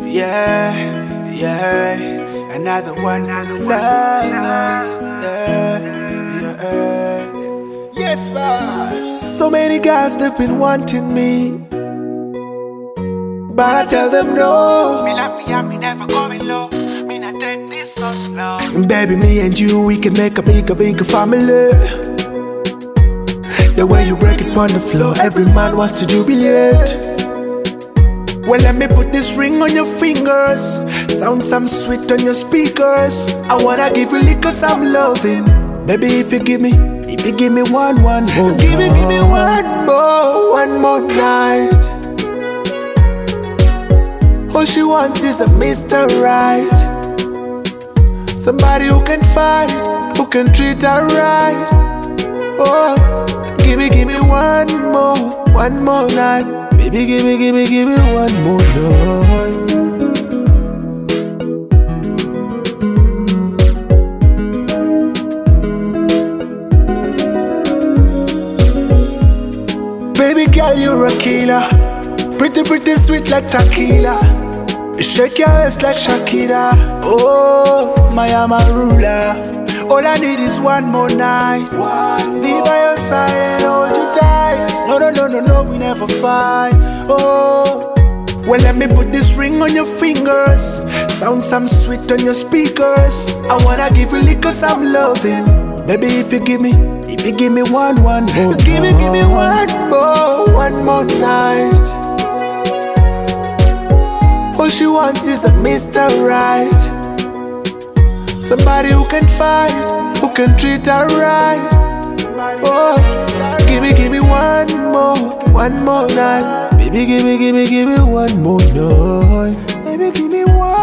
Yeah, yeah. Another one for the lovers. Yeah, yeah. Yes, boss. So many girls, they've been wanting me, but I tell them no. Me love me and me never going low. Me not take this so slow. Baby, me and you, we can make a bigger family. The way you break it on the floor, every man wants to jubilate. Well, let me put this ring on your fingers, sound some sweet on your speakers. I wanna give you liquor, some loving. Baby, if you give me one more, give me one more night. All she wants is a Mr. Right, somebody who can fight, who can treat her right. Oh, give me one more night. Baby, give me one more night. Baby girl, you're a killer. Pretty sweet like tequila. You shake your waist like Shakira. Oh, my Amarula. All I need is one more night to be by your side and hold you tight. No, we never fight. Oh, well, let me put this ring on your fingers, sound some sweet on your speakers. I wanna give you liquor, some loving. Baby, if you give me one more, give me one more night. All she wants is a Mr. Right, somebody who can fight, who can treat her right. Oh, give me one more night. Baby, give me one more night. Baby, give me one.